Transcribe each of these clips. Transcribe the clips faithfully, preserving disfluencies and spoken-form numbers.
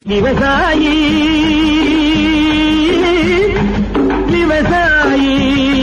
விவசாயி விவசாயி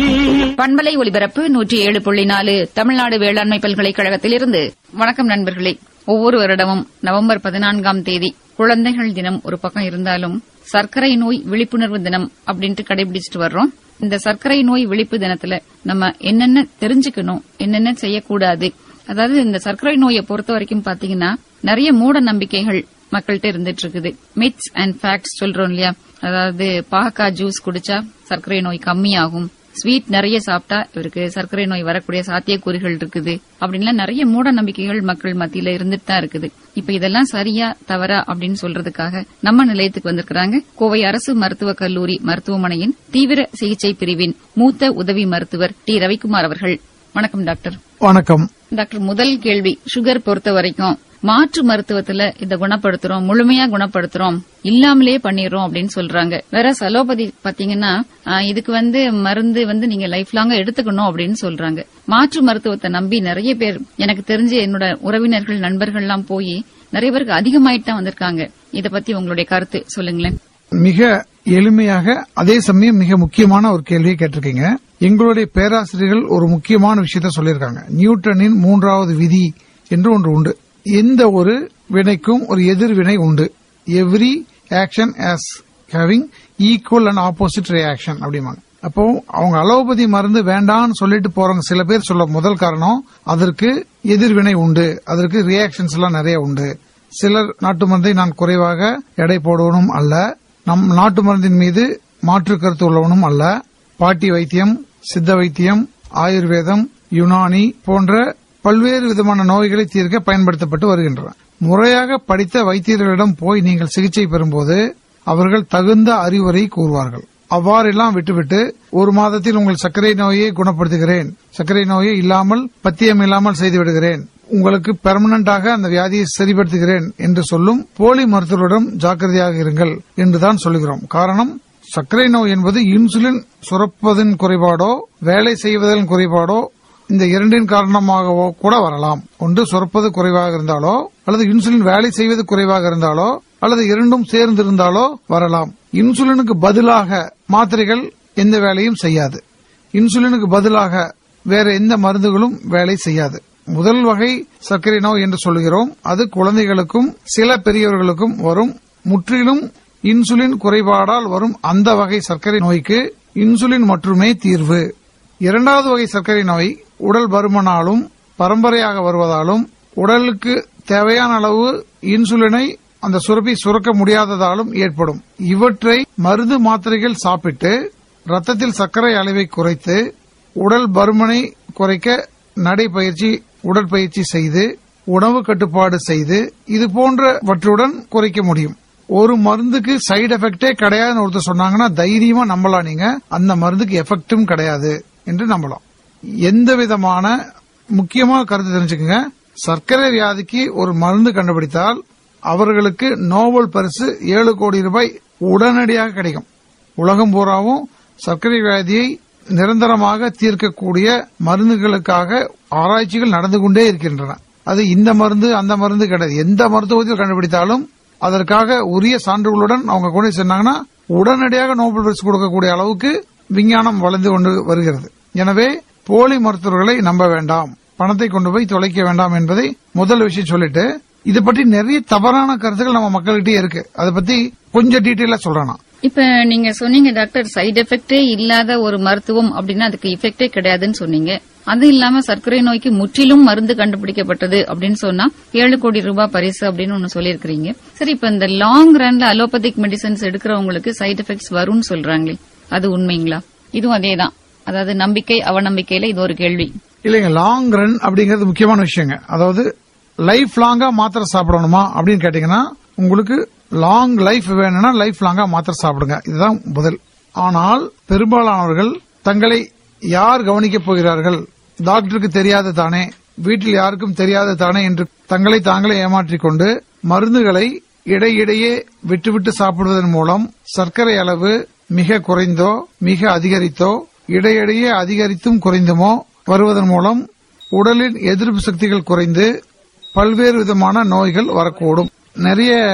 பண்பலை ஒலிபரப்பு நூற்றி ஏழு புள்ளி நாலு தமிழ்நாடு வேளாண்மை பல்கலைக்கழகத்திலிருந்து வணக்கம் நண்பர்களே. ஒவ்வொரு வருடமும் நவம்பர் பதினான்காம் தேதி குழந்தைகள் தினம் ஒரு பக்கம் இருந்தாலும் சர்க்கரை நோய் விழிப்புணர்வு தினம் அப்படின்ட்டு கடைபிடிச்சிட்டு வர்றோம். இந்த சர்க்கரை நோய் விழிப்பு தினத்துல நம்ம என்னென்ன தெரிஞ்சுக்கணும், என்னென்ன செய்யக்கூடாது, அதாவது இந்த சர்க்கரை நோயை பொறுத்த வரைக்கும் பாத்தீங்கன்னா நிறைய மூட நம்பிக்கைகள் மக்கள்கிட்ட இருந்துட்டு இருக்குது. மித்ஸ் அண்ட் ஃபேக்ட்ஸ் சொல்றோம் இல்லையா, அதாவது பாகக்காய் ஜூஸ் குடிச்சா சர்க்கரை நோய் கம்மியாகும், ஸ்வீட் நிறைய சாப்பிட்டா இவருக்கு சர்க்கரை நோய் வரக்கூடிய சாத்தியக்கூறுகள் இருக்குது அப்படின்லாம் நிறைய மூட நம்பிக்கைகள் மக்கள் மத்தியில இருந்துட்டு தான் இருக்குது. இப்ப இதெல்லாம் சரியா தவறா அப்படின்னு சொல்றதுக்காக நம்ம நிலையத்துக்கு வந்திருக்கிறாங்க கோவை அரசு மருத்துவக் கல்லூரி மருத்துவமனையின் தீவிர சிகிச்சை பிரிவின் மூத்த உதவி மருத்துவர் டி ரவிக்குமார் அவர்கள். வணக்கம் டாக்டர். வணக்கம் டாக்டர். முதல் கேள்வி, சுகர் பொறுத்த வரைக்கும் மாற்று மருத்துவத்துல இத குணப்படுத்துறோம், முழுமையா குணப்படுத்துறோம், இல்லாமலே பண்ணிடுறோம் அப்படின்னு சொல்றாங்க. வேற அலோபதி பாத்தீங்கன்னா இதுக்கு வந்து மருந்து வந்து நீங்க லைஃப் லாங்கா எடுத்துக்கணும் அப்படின்னு சொல்றாங்க. மாற்று மருத்துவத்தை நம்பி நிறைய பேர், எனக்கு தெரிஞ்சு என்னோட உறவினர்கள் நண்பர்கள் எல்லாம் போய் நிறைய பேருக்கு அதிகமாயிட்டு தான் வந்திருக்காங்க. இத பத்தி உங்களுடைய கருத்து சொல்லுங்களேன். மிக எளிமையாக அதே சமயம் மிக முக்கியமான ஒரு கேள்வியை கேட்டிருக்கீங்க. எங்களுடைய பேராசிரியர்கள் ஒரு முக்கியமான விஷயத்த சொல்லியிருக்காங்க. நியூட்டனின் மூன்றாவது விதி என்று ஒன்று உண்டு. எந்த ஒரு வினைக்கும் ஒரு எதிர்வினை உண்டு. Every action has having equal and opposite reaction அப்படிம்பாங்க. அப்போ அவங்க அலோபதி மருந்து வேண்டாம்னு சொல்லிட்டு போறவங்க சில பேர் சொல்ல முதல் காரணம் அதற்கு எதிர்வினை உண்டு, அதற்கு ரியாக்ஷன்ஸ் எல்லாம் நிறைய உண்டு. சிலர் நாட்டு மருந்தை நான் குறைவாக எடை போடுவனும் அல்ல, நம் நாட்டு மருந்தின் மீது மாற்று கருத்து உள்ளவனும் அல்ல. பாட்டி வைத்தியம், சித்த வைத்தியம், ஆயுர்வேதம், யுனானி போன்ற பல்வேறு விதமான நோய்களை தீர்க்க பயன்படுத்தப்பட்டு வருகின்றன. முறையாக படித்த வைத்தியர்களிடம் போய் நீங்கள் சிகிச்சை பெறும்போது அவர்கள் தகுந்த அறிவுரை கூறுவார்கள். அவ்வாறெல்லாம் விட்டுவிட்டு ஒரு மாதத்தில் உங்கள் சர்க்கரை நோயை குணப்படுத்துகிறேன், சர்க்கரை நோயை இல்லாமல் பத்தியம் இல்லாமல் செய்துவிடுகிறேன், உங்களுக்கு பெர்மனண்டாக அந்த வியாதியை சரிப்படுத்துகிறேன் என்று சொல்லும் போலி மருத்துவரிடம் ஜாக்கிரதையாக இருங்கள் என்றுதான் சொல்லுகிறோம். காரணம், சர்க்கரை நோய் என்பது இன்சுலின் சுரப்பதன் குறைபாடோ வேலை செய்வதன் குறைபாடோ இந்த இரண்டின் காரணமாகவோ கூட வரலாம். ஒன்று சுரப்பது குறைவாக இருந்தாலோ அல்லது இன்சுலின் வேலை செய்வது குறைவாக இருந்தாலோ அல்லது இரண்டும் சேர்ந்து இருந்தாலோ வரலாம். இன்சுலினுக்கு பதிலாக மாத்திரைகள் எந்த வேலையும் செய்யாது. இன்சுலினுக்கு பதிலாக வேற எந்த மருந்துகளும் வேலை செய்யாது. முதல் வகை சர்க்கரை நோய் என்று சொல்கிறோம். அது குழந்தைகளுக்கும் சில பெரியவர்களுக்கும் வரும். முற்றிலும் இன்சுலின் குறைபாடால் வரும் அந்த வகை சர்க்கரை நோய்க்கு இன்சுலின் மட்டுமே தீர்வு. இரண்டாவது வகை சர்க்கரை நோய் உடல் பருமனாலும் பரம்பரையாக வருவதாலும் உடலுக்கு தேவையான அளவு இன்சுலினை அந்த சுரப்பி சுரக்க முடியாததாலும் ஏற்படும். இவற்றை மருந்து மாத்திரைகள் சாப்பிட்டு ரத்தத்தில் சர்க்கரை அளவை குறைத்து உடல் பருமனை குறைக்க நடைபயிற்சி, உடற்பயிற்சி செய்து உணவு கட்டுப்பாடு செய்து இது போன்றவற்றுடன் குறைக்க முடியும். ஒரு மருந்துக்கு சைடு எஃபெக்டே கிடையாதுன்னு ஒருத்தர் சொன்னாங்கன்னா தைரியமா நம்பலாம். நீங்க அந்த மருந்துக்கு எஃபெக்டும் கிடையாது என்று நம்பலாம். எந்த விதமான முக்கியமான கருத்து தெரிஞ்சுக்கங்க, சர்க்கரை வியாதிக்கு ஒரு மருந்து கண்டுபிடித்தால் அவர்களுக்கு நோபல் பரிசு ஏழு கோடி ரூபாய் உடனடியாக கிடைக்கும். உலகம் பூராவும் சர்க்கரை வியாதியை நிரந்தரமாக தீர்க்கக்கூடிய மருந்துகளுக்காக ஆராய்ச்சிகள் நடந்து கொண்டே இருக்கின்றன. அது இந்த மருந்து அந்த மருந்து கிடையாது. எந்த மருத்துவத்தில் கண்டுபிடித்தாலும் அதற்காக உரிய சான்றுகளுடன் அவங்க கொண்டு சொன்னாங்கன்னா உடனடியாக நோபல் பரிசு கொடுக்கக்கூடிய அளவுக்கு விஞ்ஞானம் வளர்ந்து கொண்டு வருகிறது. எனவே போலி மருத்துவர்களை நம்ப வேண்டாம், பணத்தை கொண்டு போய் தொலைக்க வேண்டாம் என்பதை முதல் விஷயம் சொல்லிட்டு, இதை பற்றி நிறைய தவறான கருத்துக்கள் நம்ம மக்கள்கிட்ட இருக்கு. அதை பத்தி கொஞ்சம் டீட்டெயிலா சொல்றேன். இப்ப நீங்க சொன்னீங்க டாக்டர், சைடு எஃபெக்டே இல்லாத ஒரு மருத்துவம் அப்படின்னா அதுக்கு எஃபெக்டே கிடையாதுன்னு சொன்னீங்க. அது இல்லாம சர்க்கரை நோய்க்கு முற்றிலும் மருந்து கண்டுபிடிக்கப்பட்டது அப்படின்னு சொன்னா ஏழு கோடி ரூபாய் பரிசு அப்படின்னு ஒன்னு சொல்லியிருக்கீங்க. சரி, இப்ப இந்த லாங் ரன்ல அலோபதிக் மெடிசன்ஸ் எடுக்கிறவங்களுக்கு சைடு எஃபெக்ட்ஸ் வரும்னு சொல்றாங்களே, அது உண்மைங்களா? இதுவும் அதேதான், அதாவது நம்பிக்கை அவநம்பிக்கையில இது ஒரு கேள்வி இல்லைங்க. லாங் ரன் அப்படிங்கிறது முக்கியமான விஷயங்க. அதாவது லைஃப் லாங்கா மாத்திரை சாப்பிடணுமா அப்படின்னு கேட்டீங்கன்னா, உங்களுக்கு லாங் லைஃப் வேணும்னா லைஃப் லாங்கா மாத்திரை சாப்பிடுங்க, இதுதான் பதில். ஆனால் பெரும்பாலானவர்கள் தங்களை யார் கவனிக்கப் போகிறார்கள், டாக்டருக்கு தெரியாது தானே, வீட்டில் யாருக்கும் தெரியாது தானே என்று தங்களை தாங்களே ஏமாற்றிக் கொண்டு மருந்துகளை இடையிடையே விட்டுவிட்டு சாப்பிடுவதன் மூலம் சர்க்கரை அளவு மிக குறைந்தோ மிக அதிகரித்தோ இடையிடையே அதிகரித்தும் குறைந்துமோ வருவதன் மூலம் உடலின் எதிர்ப்பு சக்திகள் குறைந்து பல்வேறு விதமான நோய்கள் வரக்கூடும். நிறைய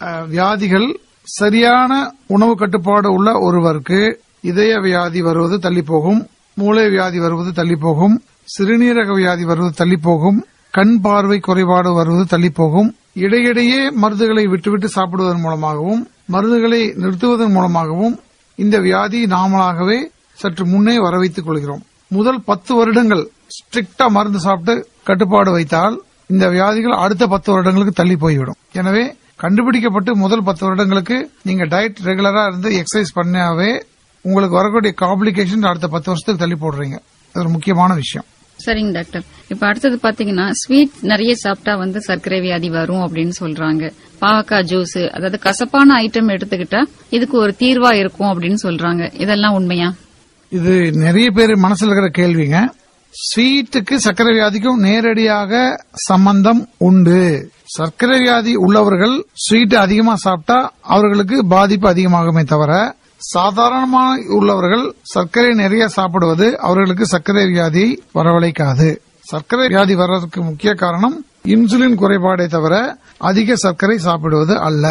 வியாதிகள் சரியான உணவு கட்டுப்பாடு உள்ள ஒருவருக்கு இதய வியாதி வருவது தள்ளி போகும், மூளை வியாதி வருவது தள்ளி போகும், சிறுநீரக வியாதி வருவது தள்ளி போகும், கண் பார்வை குறைபாடு வருவது தள்ளி போகும். இடையிடையே மருந்துகளை விட்டுவிட்டு சாப்பிடுவதன் மூலமாகவும் மருந்துகளை நிறுத்துவதன் மூலமாகவும் இந்த வியாதி நாமளாகவே சற்று முன்னே வர வைத்துக் கொள்கிறோம். முதல் பத்து வருடங்கள் ஸ்ட்ரிக்டா மருந்து சாப்பிட்டு கட்டுப்பாடு வைத்தால் இந்த வியாதிகள் அடுத்த பத்து வருடங்களுக்கு தள்ளி போய்விடும். எனவே கண்டுபிடிக்கப்பட்டு முதல் பத்து வருடங்களுக்கு நீங்க டயட் ரெகுலரா இருந்து எக்ஸசைஸ் பண்ணாவே உங்களுக்கு வரக்கூடிய காம்ப்ளிகேஷன் அடுத்த பத்து வருஷத்துக்கு தள்ளி போடுறீங்க. அது ஒரு முக்கியமான விஷயம். சரிங்க டாக்டர். இப்ப அடுத்தது பாத்தீங்கன்னா ஸ்வீட் நிறைய சாப்பிட்டா வந்து சர்க்கரை வியாதி வரும் அப்படின்னு சொல்றாங்க. பாவக்காய் ஜூஸ், அதாவது கசப்பான ஐட்டம் எடுத்துக்கிட்டா இதுக்கு ஒரு தீர்வா இருக்கும் அப்படின்னு சொல்றாங்க. இதெல்லாம் உண்மையா? இது நிறைய பேர் மனசுல இருக்கிற கேள்விங்க. ஸ்வீட்டுக்கு சர்க்கரை வியாதிக்கும் நேரடியாக சம்பந்தம் உண்டு. சர்க்கரை வியாதி உள்ளவர்கள் ஸ்வீட் அதிகமா சாப்பிட்டா அவர்களுக்கு பாதிப்பு அதிகமாகுமே தவிர, சாதாரணமாக உள்ளவர்கள் சர்க்கரை நிறைய சாப்பிடுவது அவர்களுக்கு சர்க்கரை வியாதியை வரவழைக்காது. சர்க்கரை வியாதி வர்றதுக்கு முக்கிய காரணம் இன்சுலின் குறைபாடே தவிர அதிக சர்க்கரை சாப்பிடுவது அல்ல.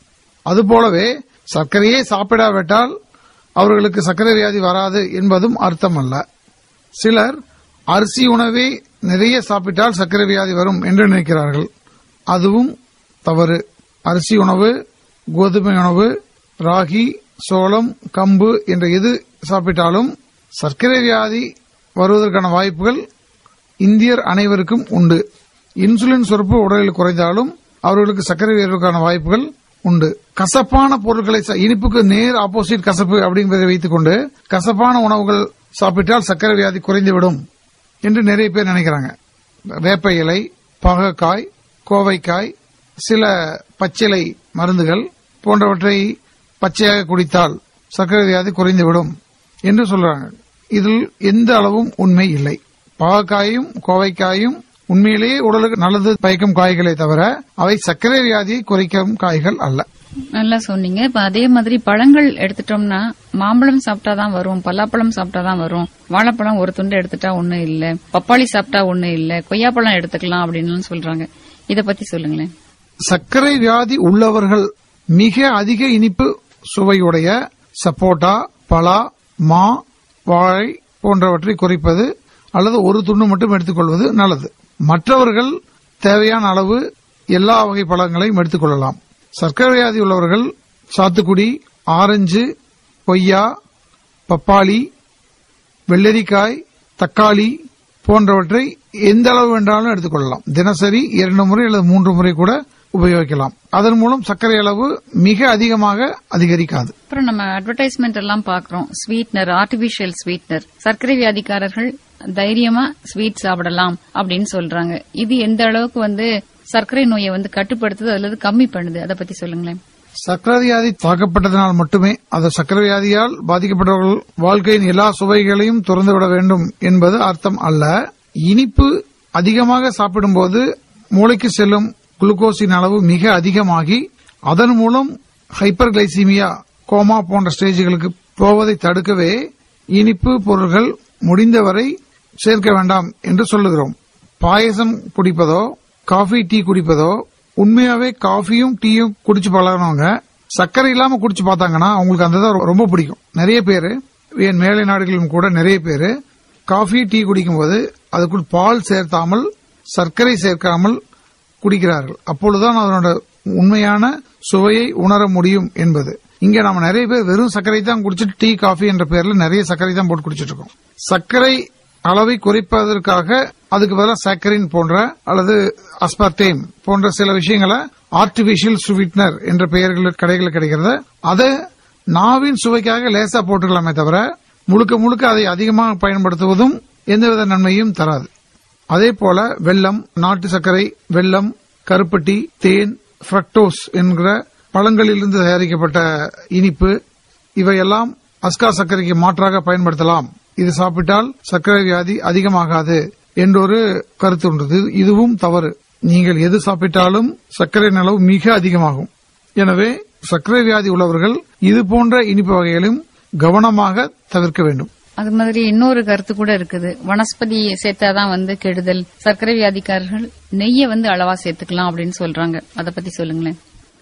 அதுபோலவே சர்க்கரையே சாப்பிடாவிட்டால் அவர்களுக்கு சர்க்கரை வியாதி வராது என்பதும் அர்த்தம் அல்ல. சிலர் அரிசி உணவை நிறைய சாப்பிட்டால் சர்க்கரை வியாதி வரும் என்று நினைக்கிறார்கள். அதுவும் தவறு. அரிசி உணவு, கோதுமை உணவு, ராகி, சோளம், கம்பு என்ற எது சாப்பிட்டாலும் சர்க்கரை வியாதி வருவதற்கான வாய்ப்புகள் இந்தியர் அனைவருக்கும் உண்டு. இன்சுலின் சுரப்பு உடலில் குறைந்தாலும் அவர்களுக்கு சர்க்கரை வியாதிக்கான வாய்ப்புகள் உண்டு. கசப்பான பொருட்களை, இனிப்புக்கு நேர் ஆப்போசிட் கசப்பு அப்படிங்கிறதை வைத்துக் கொண்டு கசப்பான உணவுகள் சாப்பிட்டால் சர்க்கரை வியாதி குறைந்துவிடும் என்று நிறைய பேர் நினைக்கிறாங்க. வேப்ப இலை, பாகக்காய், கோவைக்காய், சில பச்சிலை மருந்துகள் போன்றவற்றை பச்சையாக குடித்தால் சர்க்கரை வியாதி குறைந்துவிடும் என்று சொல்றாங்க. இதில் எந்த அளவும் உண்மை இல்லை. பாகக்காயும் கோவைக்காயும் உண்மையிலேயே உடலுக்கு நல்லது பயக்கும் காய்களே தவிர அவை சர்க்கரை வியாதியை குறைக்கும் காய்கள் அல்ல. நல்லா சொன்னீங்க. இப்ப அதே மாதிரி பழங்கள் எடுத்துட்டோம்னா மாம்பழம் சாப்பிட்டாதான் வரும், பலாப்பழம் சாப்பிட்டாதான் வரும், வாழைப்பழம் ஒரு துண்டு எடுத்துட்டா ஒண்ணு இல்ல, பப்பாளி சாப்பிட்டா ஒண்ணு இல்ல, கொய்யாப்பழம் எடுத்துக்கலாம் அப்படின்னு சொல்றாங்க. இத பத்தி சொல்லுங்களேன். சர்க்கரை வியாதி உள்ளவர்கள் மிக அதிக இனிப்பு சுவையுடைய சப்போட்டா, பலா, மா, வாழை போன்றவற்றை குறைப்பது அல்லது ஒரு துண்டு மட்டும் எடுத்துக்கொள்வது நல்லது. மற்றவர்கள் தேவையான அளவு எல்லா வகை பழங்களையும் எடுத்துக் கொள்ளலாம். சர்க்கரை வியாதி உள்ளவர்கள் சாத்துக்குடி, ஆரஞ்சு, கொய்யா, பப்பாளி, வெள்ளரிக்காய், தக்காளி போன்றவற்றை எந்த அளவு வேண்டாலும் எடுத்துக் கொள்ளலாம். தினசரி இரண்டு முறை அல்லது மூன்று முறை கூட உபயோகிக்கலாம். அதன் மூலம் சர்க்கரை அளவு மிக அதிகமாக அதிகரிக்காது. அப்புறம் நம்ம அட்வர்டைஸ்மெண்ட் எல்லாம் பாக்குறோம், ஸ்வீட்னர், ஆர்டிபிஷியல் ஸ்வீட்னர். சர்க்கரை வியாதிக்காரர்கள் தைரியமா ஸ்வீட் சாப்பிடலாம் அப்படின்னு சொல்றாங்க. இது எந்த அளவுக்கு வந்து சர்க்கரை நோயை வந்து கட்டுப்படுத்துது அல்லது கம்மி பண்ணுது, அதை பத்தி சொல்லுங்களேன். சர்க்கரை வியாதி தாக்கப்பட்டதனால் மட்டுமே, அது சர்க்கரை வியாதியால் பாதிக்கப்பட்டவர்கள் வாழ்க்கையின் எல்லா சுவைகளையும் துறந்துவிட வேண்டும் என்பது அர்த்தம் அல்ல. இனிப்பு அதிகமாக சாப்பிடும்போது மூளைக்கு செல்லும் குளுக்கோஸின் அளவு மிக அதிகமாகி அதன் மூலம் ஹைப்பர் கிளைசீமியா, கோமா போன்ற ஸ்டேஜ்களுக்கு போவதை தடுக்கவே இனிப்பு பொருட்கள் முடிந்தவரை சேர்க்க வேண்டாம் என்று சொல்லுகிறோம். பாயசம் குடிப்பதோ காஃபி, டீ குடிப்பதோ, உண்மையாவே காஃபியும் டீயும் குடிச்சு பழகினவங்க சர்க்கரை இல்லாம குடிச்சு பார்த்தாங்கன்னா அவங்களுக்கு அந்த ரொம்ப பிடிக்கும். நிறைய பேரு, என் மேலை நாடுகளிலும் கூட நிறைய பேரு காஃபி, டீ குடிக்கும்போது அதுக்குள் பால் சேர்த்தாமல் சர்க்கரை சேர்க்காமல் குடிக்கிறார்கள். அப்பொழுதுதான் அதனோட உண்மையான சுவையை உணர முடியும் என்பது. இங்க நாம நிறைய பேர் வெறும் சர்க்கரை தான் குடிச்சிட்டு டீ, காஃபி என்ற பெயர்ல நிறைய சர்க்கரை தான் போட்டு குடிச்சிட்டு இருக்கோம். சர்க்கரை அளவை குறைப்பதற்காக அதுக்கு பதிலாக சாக்கரின் போன்ற அல்லது அஸ்பர்டேம் போன்ற சில விஷயங்களை ஆர்டிபிஷியல் ஸ்வீட்னர் என்ற பெயர்கள் கடைகளில் கிடைக்கிறது. அதை நாவின் சுவைக்காக லேசா போட்டுக்கலாமே தவிர முழுக்க முழுக்க அதை அதிகமாக பயன்படுத்துவதும் எந்தவித நன்மையும் தராது. அதே போல வெல்லம், நாட்டு சர்க்கரை, வெல்லம், கருப்பட்டி, தேன், ஃப்ரக்டோஸ் என்கிற பழங்களிலிருந்து தயாரிக்கப்பட்ட இனிப்பு, இவையெல்லாம் அஸ்கா சர்க்கரைக்கு மாற்றாக பயன்படுத்தலாம். இது சாப்பிட்டால் சர்க்கரை வியாதி அதிகமாகாது என்றொரு கருத்து உண்டு. இதுவும் தவறு. நீங்கள் எது சாப்பிட்டாலும் சர்க்கரையின் அளவு மிக அதிகமாகும். எனவே சர்க்கரை வியாதி உள்ளவர்கள் இது போன்ற இனிப்பு வகைகளையும் கவனமாக தவிர்க்க வேண்டும். அது மாதிரி இன்னொரு கருத்து கூட இருக்குது, வனஸ்பதி சேர்த்தாதான் வந்து கெடுதல், சர்க்கரை வியாதிக்காரர்கள் நெய்யை வந்து அளவா சேர்த்துக்கலாம் அப்படின்னு சொல்றாங்க. அதை பத்தி சொல்லுங்களேன்.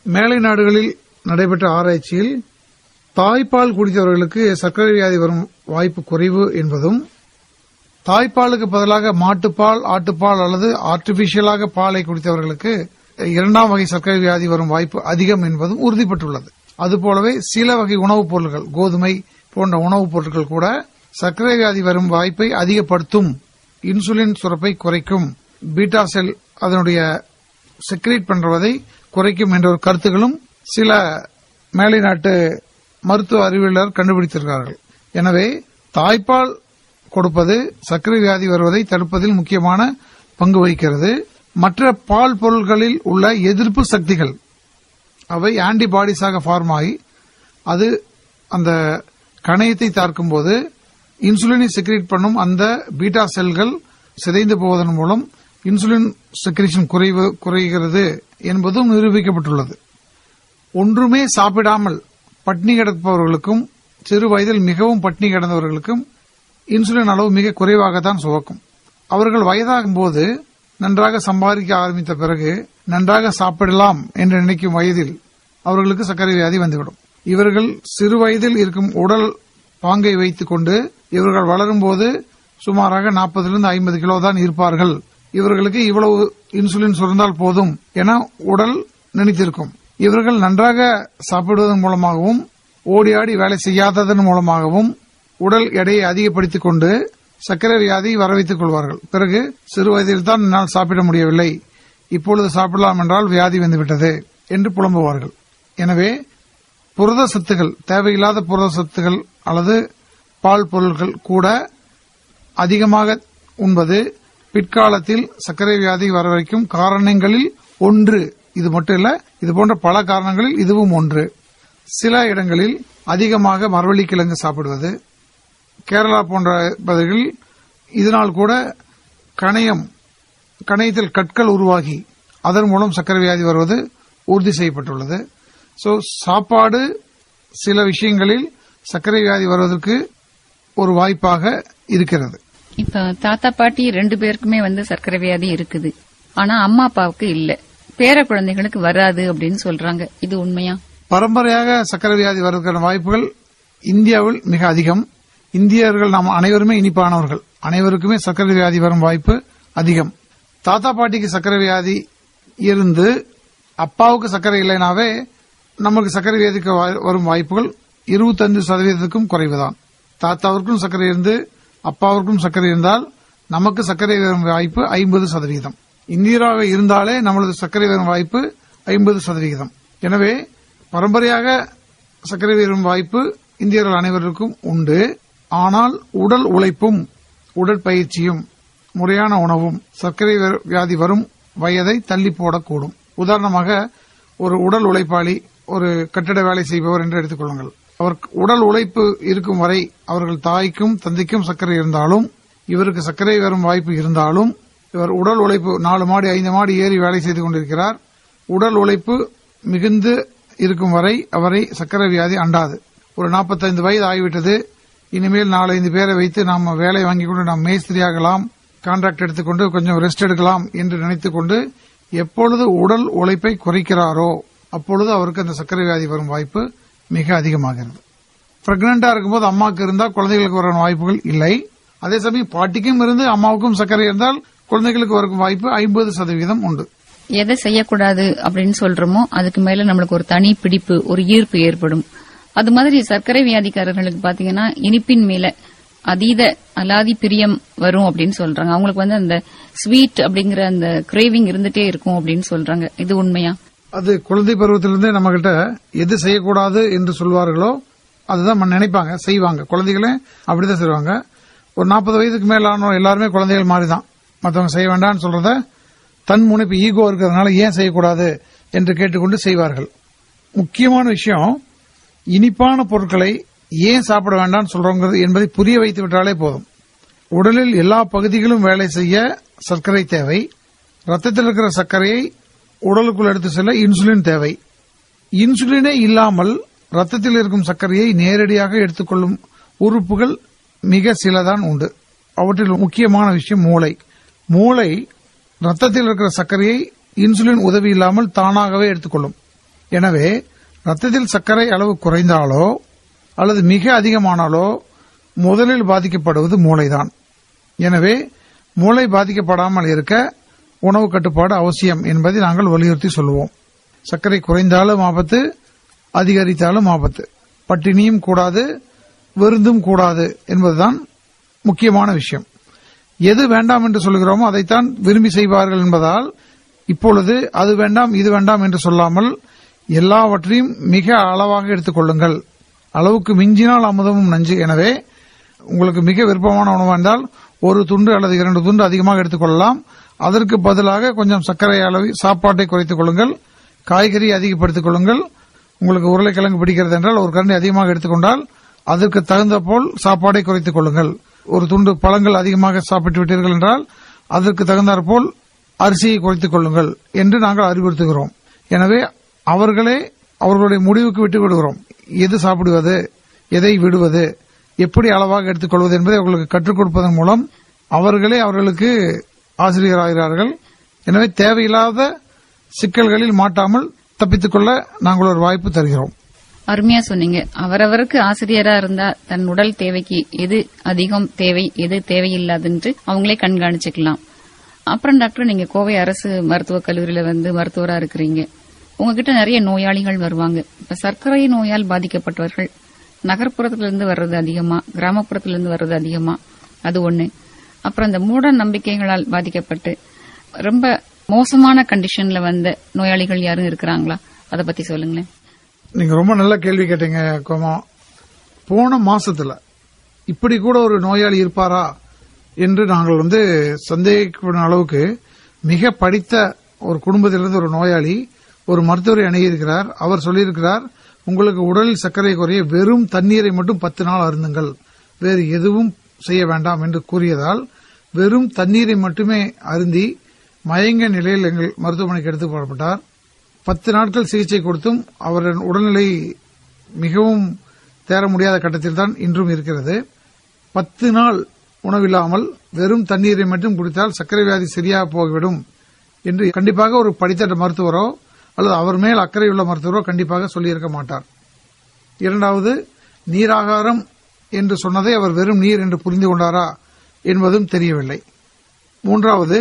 மேலை நாடுகளில் நடைபெற்ற ஆராய்ச்சியில் தாய்ப்பால் குடித்தவர்களுக்கு சர்க்கரை வியாதி வரும் வாய்ப்பு குறைவு என்பதும், தாய்ப்பாலுக்கு பதிலாக மாட்டுப்பால், ஆட்டுப்பால் அல்லது ஆர்டிபிஷியலாக பாலை குடித்தவர்களுக்கு இரண்டாம் வகை சர்க்கரை வியாதி வரும் வாய்ப்பு அதிகம் என்பதும் உறுதிப்பட்டுள்ளது. அதுபோலவே சில வகை உணவுப் பொருட்கள், கோதுமை போன்ற உணவுப் பொருட்கள் கூட சர்க்கரை வியாதி வரும் வாய்ப்பை அதிகப்படுத்தும், இன்சுலின் சுரப்பை குறைக்கும், பீட்டா செல் அதனுடைய செக்ரேட் பண்றதை குறைக்கும் என்ற ஒரு கருத்துகளும் சில மேலை நாட்டு மருத்துவ அறிவியலர் கண்டுபிடித்திருக்கிறார்கள். எனவே தாய்ப்பால் கொடுப்பது சர்க்கரை வியாதி வருவதை தடுப்பதில் முக்கியமான பங்கு வகிக்கிறது. மற்ற பால் பொருட்களில் உள்ள எதிர்ப்பு சக்திகள் அவை ஆன்டிபாடிஸாக ஃபார்ம் ஆகி அது அந்த கணையத்தை தாக்கும்போது இன்சுலினை செக்ரேட் பண்ணும் அந்த பீட்டா செல்கள் சிதைந்து போவதன் மூலம் இன்சுலின் செக்ரேஷன் குறைவு குறைகிறது என்பதும் நிரூபிக்கப்பட்டுள்ளது. ஒன்றுமே சாப்பிடாமல் பட்னி கிடப்பவர்களுக்கும் சிறு வயதில் மிகவும் பட்னி கிடந்தவர்களுக்கும் இன்சுலின் அளவு மிக குறைவாகத்தான் சுவக்கும். அவர்கள் வயதாகும் போது நன்றாக சம்பாதிக்க ஆரம்பித்த பிறகு நன்றாக சாப்பிடலாம் என்று நினைக்கும் வயதில் அவர்களுக்கு சர்க்கரை வியாதி வந்துவிடும். இவர்கள் சிறு வயதில் இருக்கும் உடல் பாங்கை வைத்துக் கொண்டு இவர்கள் வளரும்போது சுமாராக நாற்பதிலிருந்து ஐம்பது கிலோ தான் இருப்பார்கள். இவர்களுக்கு இவ்வளவு இன்சுலின் சுரந்தால் போதும் என உடல் நினைத்திருக்கும். இவர்கள் நன்றாக சாப்பிடுவதன் மூலமாகவும் ஓடியாடி வேலை செய்யாததன் மூலமாகவும் உடல் எடையை அதிகப்படுத்திக் கொண்டு சர்க்கரை வியாதி வரவைத்துக் கொள்வார்கள். பிறகு சிறு வயதில் தான் என்னால் சாப்பிட முடியவில்லை, இப்பொழுது சாப்பிடலாம் என்றால் வியாதி வந்துவிட்டது என்று புலம்புவார்கள். எனவே புரத சத்துகள், தேவையில்லாத புரத சத்துகள் அல்லது பால் பொருட்கள் கூட அதிகமாக உண்பது பிற்காலத்தில் சர்க்கரை வியாதி வர வைக்கும் காரணங்களில் ஒன்று. இது மட்டும் இல்ல, இது போன்ற பல காரணங்களில் இதுவும் ஒன்று. சில இடங்களில் அதிகமாக மரவள்ளி கிழங்கு சாப்பிடுவது, கேரளா போன்ற பகுதிகளில் இதனால் கூட கணையம் கணையத்தில் கற்கள் உருவாகி அதன் மூலம் சர்க்கரை வியாதி வருவது உறுதி செய்யப்பட்டுள்ளது. சோ சாப்பாடு சில விஷயங்களில் சர்க்கரை வியாதி வருவதற்கு ஒரு வாய்ப்பாக இருக்கிறது. இப்ப தாத்தா பாட்டி ரெண்டு பேருக்குமே வந்து சர்க்கரை வியாதி இருக்குது, ஆனா அம்மா அப்பாவுக்கு இல்ல, பேர குழந்தைகளுக்கு வராது அப்படின்னு சொல்றாங்க. இது உண்மையா? பரம்பரையாக சர்க்கரை வியாதி வருவதற்கான வாய்ப்புகள் இந்தியாவில் மிக அதிகம். இந்தியர்கள் நாம் அனைவருமே இனிப்பானவர்கள், அனைவருக்குமே சர்க்கரை வியாதி வரும் வாய்ப்பு அதிகம். தாத்தா பாட்டிக்கு சர்க்கரை வியாதி இருந்து அப்பாவுக்கு சர்க்கரை இல்லைனாவே நமக்கு சர்க்கரை வியாதிக்கு வரும் வாய்ப்புகள் இருபத்தஞ்சு சதவீதத்துக்கும் குறைவுதான். தாத்தாவிற்கும் சர்க்கரை இருந்து அப்பாவிற்கும் சர்க்கரை இருந்தால் நமக்கு சர்க்கரை வரும் வாய்ப்பு ஐம்பது சதவீதம். இந்தியராக இருந்தாலே நம்மளது சர்க்கரை வரும் வாய்ப்பு ஐம்பது சதவீதம். எனவே பரம்பரையாக சர்க்கரை வரும் வாய்ப்பு இந்தியர்கள் அனைவருக்கும் உண்டு. ஆனால் உடல் உழைப்பும் உடற்பயிற்சியும் முறையான உணவும் சர்க்கரை வியாதி வரும் வயதை தள்ளி போடக்கூடும். உதாரணமாக ஒரு உடல் உழைப்பாளி, ஒரு கட்டிட வேலை செய்பவர் என்று எடுத்துக் கொள்ளுங்கள். அவர் உடல் உழைப்பு இருக்கும் வரை அவர்கள் தாய்க்கும் தந்தைக்கும் சர்க்கரை இருந்தாலும் இவருக்கு சர்க்கரை வரும் வாய்ப்பு இருந்தாலும் இவர் உடல் உழைப்பு நாலு மாடி ஐந்து மாடி ஏறி வேலை செய்து கொண்டிருக்கிறார். உடல் உழைப்பு மிகுந்து இருக்கும் வரை அவரை சர்க்கரை வியாதி அண்டாது. ஒரு நாற்பத்தைந்து வயது ஆகிவிட்டது, இனிமேல் நாலஞ்சு பேரை வைத்து நாம் வேலை வாங்கிக் கொண்டு நாம் மேஸ்திரி ஆகலாம், கான்ட்ராக்ட் எடுத்துக்கொண்டு கொஞ்சம் ரெஸ்ட் எடுக்கலாம் என்று நினைத்துக் கொண்டு எப்பொழுது உடல் உழைப்பை குறைக்கிறாரோ அப்பொழுது அவருக்கு அந்த சர்க்கரை வியாதி வரும் வாய்ப்பு மிக அதிகமாகிறது. பிரெக்னண்டா இருக்கும்போது அம்மாவுக்கு இருந்தால் குழந்தைகளுக்கு வரும் வாய்ப்புகள் இல்லை. அதே சமயம் பாட்டிக்கும் இருந்து அம்மாவுக்கும் சர்க்கரை இருந்தால் குழந்தைகளுக்கு வரும் வாய்ப்பு ஐம்பது சதவீதம் உண்டு. எதை செய்யக்கூடாது அப்படின்னு சொல்றோமோ அதுக்கு மேல நம்மளுக்கு ஒரு தனி பிடிப்பு, ஒரு ஈர்ப்பு ஏற்படும். அது மாதிரி சர்க்கரை வியாதிக்காரர்களுக்கு பாத்தீங்கன்னா இனிப்பின் மேல அதீத அலாதி பிரியம் வரும் அப்படின்னு சொல்றாங்க. அவங்களுக்கு வந்து அந்த ஸ்வீட் அப்படிங்கிற அந்த கிரேவிங் இருந்துட்டே இருக்கும் அப்படின்னு சொல்றாங்க. இது உண்மையா? அது குழந்தை பருவத்திலிருந்தே நம்ம கிட்ட எது செய்யக்கூடாது என்று சொல்வார்களோ அதுதான் நினைப்பாங்க, செய்வாங்க. குழந்தைகளே அப்படிதான் செய்வாங்க. ஒரு நாற்பது வயதுக்கு மேலான எல்லாருமே குழந்தைகள் மாதிரிதான். மற்றவங்க செய்ய வேண்டாம்னு சொல்றத தன் முனைப்பு ஈகோ இருக்கிறதுனால ஏன் செய்யக்கூடாது என்று கேட்டுக்கொண்டு செய்வார்கள். முக்கியமான விஷயம், இனிப்பான பொருட்களை ஏன் சாப்பிட வேண்டாம் சொல்றோங்க என்பதை புரிய வைத்து விட்டாலே போதும். உடலில் எல்லா பகுதிகளும் வேலை செய்ய சர்க்கரை தேவை. ரத்தத்தில் இருக்கிற சர்க்கரையை உடலுக்குள் எடுத்து செல்ல இன்சுலின் தேவை. இன்சுலினே இல்லாமல் ரத்தத்தில் இருக்கும் சர்க்கரையை நேரடியாக எடுத்துக்கொள்ளும் உறுப்புகள் மிக சிலதான் உண்டு. அவற்றில் முக்கியமான விஷயம் மூளை. மூளை ரத்தத்தில் இருக்கிற சர்க்கரையை இன்சுலின் உதவி இல்லாமல் தானாகவே எடுத்துக்கொள்ளும். எனவே ரத்தத்தில் சர்க்கரை அளவு குறைந்தாலோ அல்லது மிக அதிகமானாலோ முதலில் பாதிக்கப்படுவது மூளைதான். எனவே மூளை பாதிக்கப்படாமல் இருக்க உணவு கட்டுப்பாடு அவசியம் என்பதை நாங்கள் வலியுறுத்தி சொல்லுவோம். சர்க்கரை குறைந்தாலும் ஆபத்து, அதிகரித்தாலும் ஆபத்து. பட்டினியும் கூடாது, விருந்தும் கூடாது என்பதுதான் முக்கியமான விஷயம். எது வேண்டாம் என்று சொல்கிறோமோ அதைத்தான் விரும்பி செய்வார்கள் என்பதால் இப்பொழுது அது வேண்டாம் இது வேண்டாம் என்று சொல்லாமல் எல்லாவற்றையும் மிக அளவாக எடுத்துக் கொள்ளுங்கள். அளவுக்கு மிஞ்சினால் அமுதமும் நஞ்சு. எனவே உங்களுக்கு மிக விருப்பமான உணவு என்றால் ஒரு துண்டு அல்லது இரண்டு துண்டு அதிகமாக எடுத்துக் கொள்ளலாம். அதற்கு பதிலாக கொஞ்சம் சர்க்கரை அளவு சாப்பாட்டை குறைத்துக் கொள்ளுங்கள், காய்கறி அதிகப்படுத்திக் கொள்ளுங்கள். உங்களுக்கு உருளைக்கிழங்கு பிடிக்கிறது என்றால் ஒரு கரண்டி அதிகமாக எடுத்துக்கொண்டால் அதற்கு தகுந்த போல் சாப்பாடை குறைத்துக் கொள்ளுங்கள். ஒரு துண்டு பழங்கள் அதிகமாக சாப்பிட்டு விட்டீர்கள் என்றால் அதற்கு தகுந்தாற் போல் அரிசியை குறைத்துக் கொள்ளுங்கள் என்று நாங்கள் அறிவுறுத்துகிறோம். எனவே அவர்களே அவர்களுடைய முடிவுக்கு விட்டுக் விடுகிறோம். எது சாப்பிடுவது, எதை விடுவது, எப்படி அளவாக எடுத்துக் கொள்வது என்பதை அவர்களுக்கு கற்றுக் கொடுப்பதன் மூலம் அவர்களே அவர்களுக்கு ஆசிரியராகிறார்கள். எனவே தேவையில்லாத சிக்கல்களில் மாட்டாமல் தப்பித்துக் கொள்ள நாங்கள் ஒரு வாய்ப்பு தருகிறோம். அருமையா சொன்னீங்க. அவரவருக்கு ஆசிரியரா இருந்தா தன் உடல் தேவைக்கு எது அதிகம் தேவை, எது தேவையில்லாதுன்னு அவங்களே கண்காணிச்சுக்கலாம். அப்புறம் டாக்டர், நீங்க கோவை அரசு மருத்துவக் கல்லூரியில வந்து மருத்துவரா இருக்கிறீங்க. உங்ககிட்ட நிறைய நோயாளிகள் வருவாங்க. இப்ப சர்க்கரை நோயால் பாதிக்கப்பட்டவர்கள் நகர்ப்புறத்திலிருந்து வர்றது அதிகமா, கிராமப்புறத்திலிருந்து வர்றது அதிகமா? அது ஒண்ணு. அப்புறம் இந்த மூட நம்பிக்கைகளால் பாதிக்கப்பட்டு ரொம்ப மோசமான கண்டிஷன்ல வந்த நோயாளிகள் யாரும் இருக்கிறாங்களா? அதை பத்தி சொல்லுங்களேன். நீங்க ரொம்ப நல்ல கேள்வி கேட்டீங்க கோமா. போன மாசத்துல இப்படி கூட ஒரு நோயாளி இருப்பாரா என்று நாங்கள் வந்து சந்தேகிக்கும் அளவுக்கு மிக படித்த ஒரு குடும்பத்திலிருந்து ஒரு நோயாளி ஒரு மருத்துவரை அணுகியிருக்கிறார். அவர் சொல்லியிருக்கிறார், உங்களுக்கு உடலில் சர்க்கரை குறைய வெறும் தண்ணீரை மட்டும் பத்து நாள் அருந்துங்கள், வேறு எதுவும் செய்ய வேண்டாம் என்று கூறியதால் வெறும் தண்ணீரை மட்டுமே அருந்தி மயங்க நிலையில் எங்கள் மருத்துவமனைக்கு எடுத்துக் கொள்ளப்பட்டார். பத்து நாட்கள் சிகிச்சை கொடுத்தும் அவரின் உடல்நிலை மிகவும் தேர முடியாத கட்டத்தில் தான் இன்றும் இருக்கிறது. பத்து நாள் உணவில்லாமல் வெறும் தண்ணீரை மட்டும் குடித்தால் சர்க்கரை வியாதி சரியாக போய்விடும் என்று கண்டிப்பாக ஒரு படித்த மருத்துவரோ அல்லது அவர் மேல் அக்கறையுள்ள மருத்துவரோ கண்டிப்பாக சொல்லியிருக்க மாட்டார். இரண்டாவது, நீராகாரம் என்று சொன்னதை அவர் வெறும் நீர் என்று புரிந்து கொண்டாரா என்பதும் தெரியவில்லை. மூன்றாவது,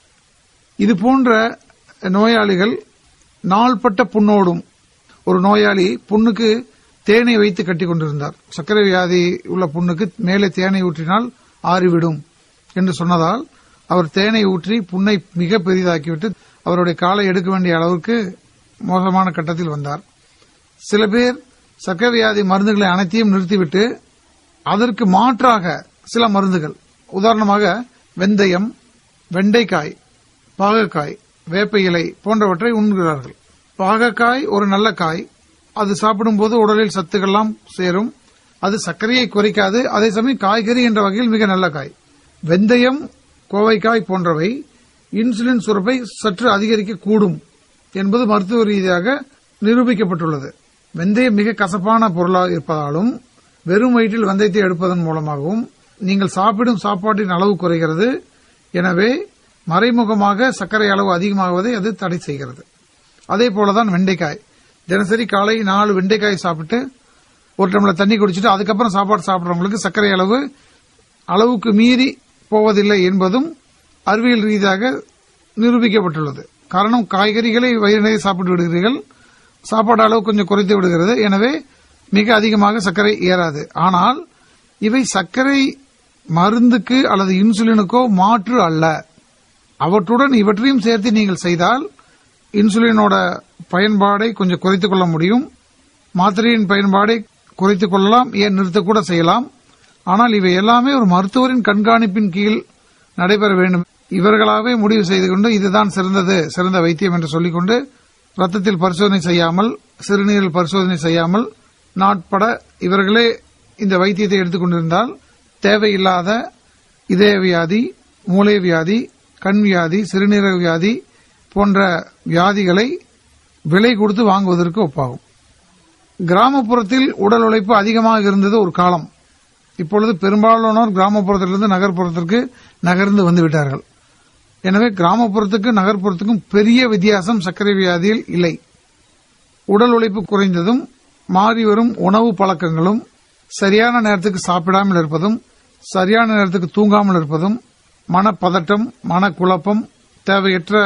இதுபோன்ற நோயாளிகள் நாள்பட்ட புண்ணோடும் ஒரு நோயாளி புண்ணுக்கு தேனை வைத்து கட்டிக் கொண்டிருந்தார். சர்க்கரை வியாதி உள்ள புண்ணுக்கு மேலே தேனை ஊற்றினால் ஆறிவிடும் என்று சொன்னதால் அவர் தேனை ஊற்றி புண்ணை மிக பெரிதாக்கிவிட்டு அவருடைய காலை எடுக்க வேண்டிய அளவுக்கு மோசமான கட்டத்தில் வந்தார். சில பேர் சர்க்கரை வியாதி மருந்துகளை அனைத்தையும் நிறுத்திவிட்டு அதற்கு மாற்றாக சில மருந்துகள், உதாரணமாக வெந்தயம், வெண்டைக்காய், பாகக்காய், வேப்ப இலை போன்றவற்றை உண்கிறார்கள். பாகக்காய் ஒரு நல்ல காய், அது சாப்பிடும்போது உடலில் சத்துக்கள்லாம் சேரும், அது சர்க்கரையை குறைக்காது. அதே சமயம் காய்கறி என்ற வகையில் மிக நல்ல காய். வெந்தயம், கோவைக்காய் போன்றவை இன்சுலின் சுரப்பை சற்று அதிகரிக்க கூடும் என்பது மருத்துவ ரீதியாக நிரூபிக்கப்பட்டுள்ளது. வெந்தயம் மிக கசப்பான பொருளாக இருப்பதாலும் வெறும் வயிற்றில் வெந்தயத்தை எடுப்பதன் மூலமாகவும் நீங்கள் சாப்பிடும் சாப்பாட்டின் அளவு குறைகிறது. எனவே மறைமுகமாக சர்க்கரை அளவு அதிகமாகுவதை அது தடை செய்கிறது. அதே போலதான் வெண்டைக்காய். தினசரி காலை நாலு வெண்டைக்காய் சாப்பிட்டு ஒரு டம்ளர் தண்ணி குடிச்சிட்டு அதுக்கப்புறம் சாப்பாடு சாப்பிடுறவங்களுக்கு சர்க்கரை அளவு அளவுக்கு மீறி போவதில்லை என்பதும் அறிவியல் ரீதியாக நிரூபிக்கப்பட்டுள்ளது. காரணம், காய்கறிகளை வயிறு நிறைய சாப்பிட்டு விடுகிறீர்கள், சாப்பாடு அளவு கொஞ்சம் குறைத்து விடுகிறது. எனவே மிக அதிகமாக சர்க்கரை ஏறாது. ஆனால் இவை சர்க்கரை மருந்துக்கு அல்லது இன்சுலினுக்கோ மாற்று அல்ல. அவற்றுடன் இவற்றையும் சேர்த்து நீங்கள் செய்தால் இன்சுலினோட பயன்பாடை கொஞ்சம் குறைத்துக் கொள்ள முடியும். மாத்திரையின் பயன்பாடை குறைத்துக் கொள்ளலாம், ஏன் நிறுத்தக்கூட செய்யலாம். ஆனால் இவை எல்லாமே ஒரு மருத்துவரின் கண்காணிப்பின் கீழ் நடைபெற வேண்டும். இவர்களாகவே முடிவு செய்து கொண்டு இதுதான் சிறந்தது, சிறந்த வைத்தியம் என்று சொல்லிக்கொண்டு ரத்தத்தில் பரிசோதனை செய்யாமல், சிறுநீரில் பரிசோதனை செய்யாமல் நாட்பட இவர்களே இந்த வைத்தியத்தை எடுத்துக் கொண்டிருந்தால் தேவையில்லாத இதய வியாதி, மூளை வியாதி, கண் வியாதி, சிறுநீரக வியாதி போன்ற வியாதிகளை விலை கொடுத்து வாங்குவதற்கு ஒப்பாகும். கிராமப்புறத்தில் உடல் உழைப்பு அதிகமாக இருந்தது ஒரு காலம். இப்பொழுது பெரும்பாலானோர் கிராமப்புறத்திலிருந்து நகர்ப்புறத்திற்கு நகர்ந்து வந்துவிட்டார்கள். எனவே கிராமப்புறத்துக்கு நகர்ப்புறத்துக்கும் பெரிய வித்தியாசம் சர்க்கரை வியாதியில் இல்லை. உடல் உழைப்பு குறைந்ததும் மாறி வரும் உணவு பழக்கங்களும் சரியான நேரத்துக்கு சாப்பிடாமல் இருப்பதும் சரியான நேரத்துக்கு தூங்காமல் இருப்பதும் மனப்பதட்டம், மனக்குழப்பம், தேவையற்ற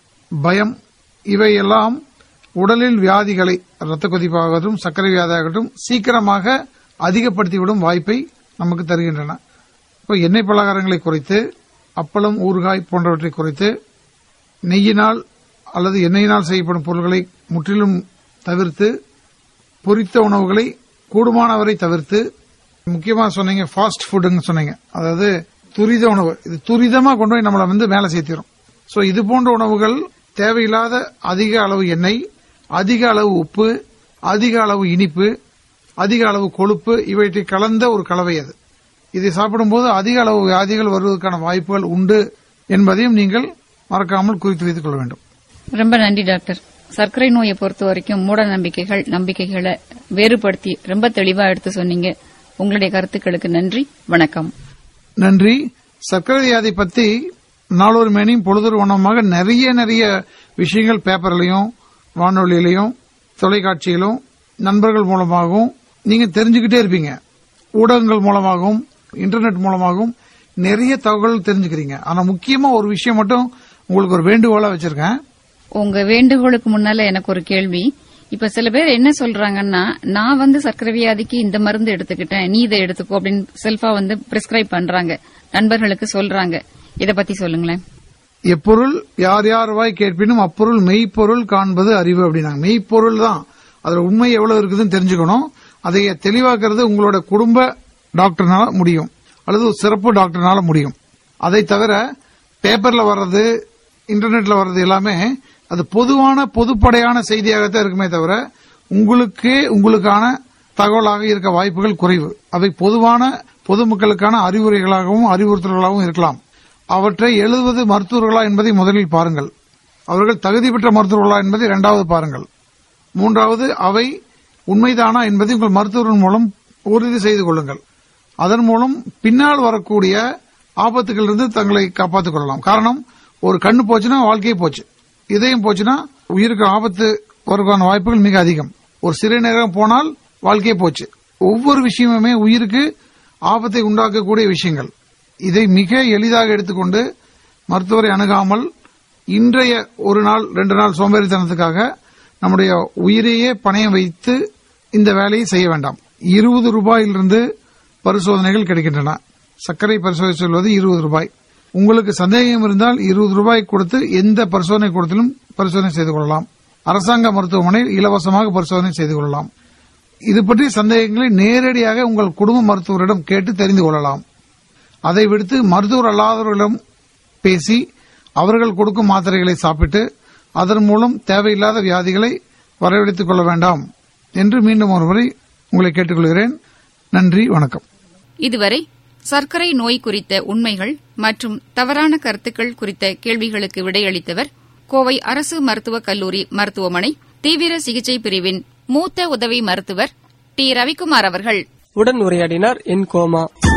பயம் இவையெல்லாம் உடலில் வியாதிகளை இரத்த கொதிப்பாகட்டும் சர்க்கரை வியாதியாகட்டும் சீக்கிரமாக அதிகப்படுத்திவிடும் வாய்ப்பை நமக்கு தருகின்றன. இப்போ எண்ணெய் பலகாரங்களை குறைத்து அப்பளம், ஊறுகாய் போன்றவற்றை குறைத்து நெய்யினால் அல்லது எண்ணெயினால் செய்யப்படும் பொருட்களை முற்றிலும் தவிர்த்து பொரித்த உணவுகளை கூடுமானவரை தவிர்த்து, முக்கியமாக சொன்னீங்க ஃபாஸ்ட் ஃபுட்னு சொன்னீங்க, அதாவது துரித உணவு. இது துரிதமா கொண்டு போய் நம்மளை வந்து மேலே சேர்த்திரும். சோ இது போன்ற உணவுகள் தேவையில்லாத அதிக அளவு எண்ணெய், அதிக அளவு உப்பு, அதிக அளவு இனிப்பு, அதிக அளவு கொழுப்பு இவற்றை கலந்த ஒரு கலவை அது. இதை சாப்பிடும்போது அதிக அளவு வியாதிகள் வருவதற்கான வாய்ப்புகள் உண்டு என்பதையும் நீங்கள் மறக்காமல் குறித்து வைத்துக் கொள்ள வேண்டும். ரொம்ப நன்றி டாக்டர். சர்க்கரை நோயை பொறுத்த வரைக்கும் மூட நம்பிக்கைகள், நம்பிக்கைகளை வேறுபடுத்தி ரொம்ப தெளிவா எடுத்து சொன்னீங்க. உங்களுடைய கருத்துக்களுக்கு நன்றி. வணக்கம். நன்றி. சர்க்கரை வியாதி பத்தி நாளொரு மேனியும் பொழுதொரு வண்ணமாக நிறைய நிறைய விஷயங்கள் பேப்பர்லயும் வானொலியிலையும் தொலைக்காட்சியிலும் நண்பர்கள் மூலமாகவும் நீங்க தெரிஞ்சுக்கிட்டே இருப்பீங்க. ஊடகங்கள் மூலமாகவும் இன்டர்நெட் மூலமாகவும் நிறைய தகவல்கள் தெரிஞ்சுக்கிறீங்க. ஆனா முக்கியமா ஒரு விஷயம் மட்டும் உங்களுக்கு ஒரு வேண்டுகோளா வச்சிருக்கேன். உங்க வேண்டுகோளுக்கு முன்னால எனக்கு ஒரு கேள்வி. இப்ப சில பேர் என்ன சொல்றாங்கன்னா, நான் வந்து சர்க்கரை வியாதிக்கு இந்த மருந்து எடுத்துக்கிட்டேன், நீ இதை எடுத்துக்கோ அப்படின்னு செல்ஃபா வந்து பிரிஸ்கிரைப் பண்றாங்க, நண்பர்களுக்கு சொல்றாங்க. இத பத்தி சொல்லுங்களேன். எப்பொருள் யார் யார் வாய் கேட்பினும் அப்பொருள் மெய்ப்பொருள் காண்பது அறிவு அப்படின்னாங்க. மெய்ப்பொருள் தான், அதுல உண்மை எவ்வளவு இருக்குதுன்னு தெரிஞ்சுக்கணும். அதை தெளிவாக்குறது உங்களோட குடும்ப டாக்டர்னால முடியும் அல்லது ஒரு சிறப்பு டாக்டர்னால முடியும். அதை தவிர பேப்பர்ல வர்றது, இன்டர்நெட்ல வர்றது எல்லாமே அது பொதுவான பொதுப்படையான செய்தியாகத்தான் இருக்குமே தவிர உங்களுக்கு உங்களுக்கான தகவலாக இருக்க வாய்ப்புகள் குறைவு. அவை பொதுவான பொதுமக்களுக்கான அறிவுரைகளாகவும் அறிவுறுத்தல்களாகவும் இருக்கலாம். அவற்றை எழுதுவது மருத்துவர்களா என்பதை முதலில் பாருங்கள். அவர்கள் தகுதி பெற்ற மருத்துவர்களா என்பதை இரண்டாவது பாருங்கள். மூன்றாவது, அவை உண்மைதானா என்பதை உங்கள் மருத்துவரின் மூலம் உறுதி செய்து கொள்ளுங்கள். அதன் மூலம் பின்னால் வரக்கூடிய ஆபத்துகளிலிருந்து தங்களை காப்பாற்றிக் கொள்ளலாம். காரணம், ஒரு கண்ணு போச்சுன்னா வாழ்க்கையே போச்சு, இதயம் போச்சுன்னா உயிருக்கு ஆபத்து வருவதற்கான வாய்ப்புகள் மிக அதிகம். ஒரு சிறு நேரம் போனால் வாழ்க்கையே போச்சு. ஒவ்வொரு விஷயமுமே உயிருக்கு ஆபத்தை உண்டாக்கக்கூடிய விஷயங்கள். இதை மிக எளிதாக எடுத்துக்கொண்டு மருத்துவரை அணுகாமல் இன்றைய ஒரு நாள் ரெண்டு நாள் சோம்பேறித்தனத்துக்காக நம்முடைய உயிரையே பணயம் வைத்து இந்த வேலையை செய்ய வேண்டாம். இருபது ரூபாயிலிருந்து பரிசோதனைகள் கிடைக்கின்றன. சர்க்கரை பரிசோதனை சொல்வது இருபது ரூபாய். உங்களுக்கு சந்தேகம் இருந்தால் இருபது ரூபாய் கொடுத்து எந்த பரிசோதனை கூடத்திலும் பரிசோதனை செய்து கொள்ளலாம். அரசாங்க மருத்துவமனையில் இலவசமாக பரிசோதனை செய்து கொள்ளலாம். இது பற்றிய சந்தேகங்களை நேரடியாக உங்கள் குடும்ப மருத்துவரிடம் கேட்டு தெரிந்து கொள்ளலாம். அதை விடுத்து மருத்துவர் அல்லாதவர்களிடம் பேசி அவர்கள் கொடுக்கும் மாத்திரைகளை சாப்பிட்டு அதன் மூலம் தேவையில்லாத வியாதிகளை வரவழைத்துக் கொள்ள வேண்டாம் என்று மீண்டும் ஒருமுறை உங்களை கேட்டுக்கொள்கிறேன். நன்றி, வணக்கம். இதுவரை சர்க்கரை நோய் குறித்த உண்மைகள் மற்றும் தவறான கருத்துக்கள் குறித்த கேள்விகளுக்கு விடையளித்தவர் கோவை அரசு மருத்துவக் கல்லூரி மருத்துவமனை தீவிர சிகிச்சை பிரிவின் மூத்த உதவி மருத்துவர் டி ரவிக்குமார் அவர்கள். உடன் உரையாடினார் என் கோமா.